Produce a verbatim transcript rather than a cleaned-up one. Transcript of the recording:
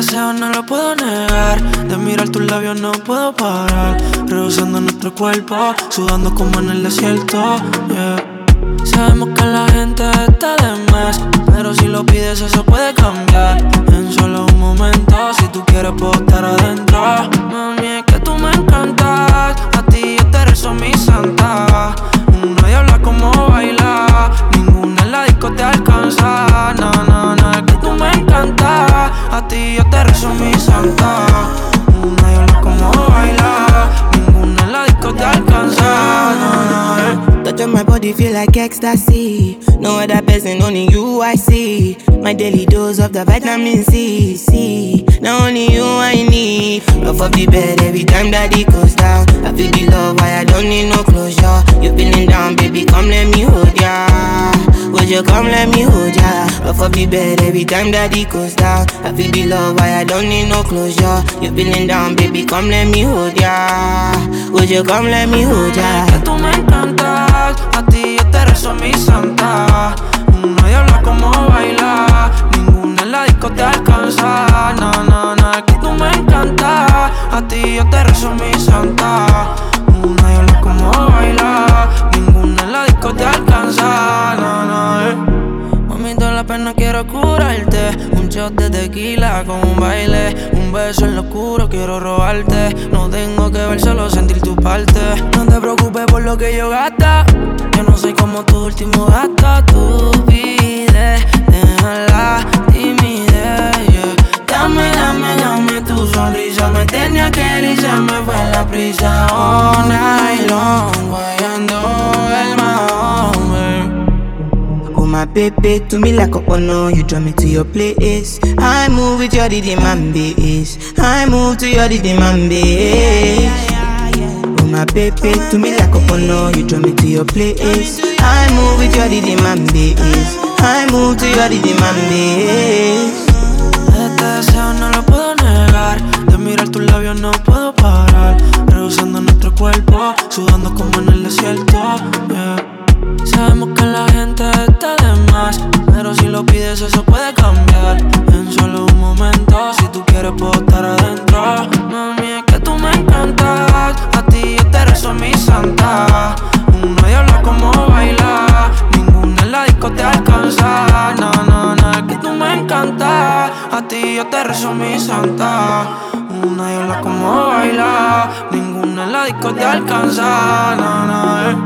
deseo no lo puedo negar. De mirar tus labios no puedo parar. Rehusando nuestro cuerpo, sudando como en el desierto, yeah. Sabemos que la gente está de más, pero si lo pides eso puede cambiar en solo un momento. Si tú quieres puedo estar adentro. Mami, es que tú me encantas. A ti yo te rezo mi santa. Una diabla como baila, ninguna en la disco te alcanza. No, no, no, es que tú me encantas. A ti yo te rezo mi santa. Una diabla como baila, ninguna en la disco te alcanza. No, no, eh. Touch on my body feel like ecstasy. No other person, only you I see. My daily dose of the vitamin C, C. Now only you I need. Off of the bed every time that it goes down. I feel the love, why I don't need no closure. You feeling down, baby, come let me hold ya. Would you come let me hold ya? Off of the bed every time that it goes down. I feel the love, why I don't need no closure. You feeling down, baby, come let me hold ya. Would you come let me hold ya? Que tú me encantas, a ti yo te rezo mi santa. Una diabla como baila, ninguna en la disco te alcanza. No, no, no, es que tú me encantas. A ti yo te rezo mi santa. Una diabla como baila, ninguna en la disco te alcanza. No, no, eh. Mami, toda la pena quiero curarte. Un shot de tequila con un baile. Un beso en lo oscuro, quiero robarte. No tengo que ver, solo sentir tu parte. No te preocupes por lo que yo gasta. Yo no soy como tu último gasto. Tu vida, deja la timidez, yeah. Dame, dame, dame tu sonrisa. Me tenía que ir y se me fue la prisa. All night long, guayando el mahón, babe. Oh my baby, to me like a honor. You draw me to your place. I move with your rhythm and bass. I move to your rhythm and bass. Oh my baby, to me like a honor. You draw me to your place. I move with your rhythm and bass. I move to your rhythm and bass. Este deseo no lo puedo negar. De mirar tus labios no puedo parar. Rehusando nuestro cuerpo, sudando como en el desierto, yeah. Sabemos que la gente está de más, pero si lo pides eso puede cambiar en solo un momento. Si tú quieres puedo estar adentro. Mami, es que tú me encantas. A ti yo te rezo mi santa. Una diabla como baila, ninguna en la disco te alcanza. No, no, no, es que tú me encantas. A ti yo te rezo mi santa. Una diabla como baila, ninguna en la disco te alcanza. No, no, eh.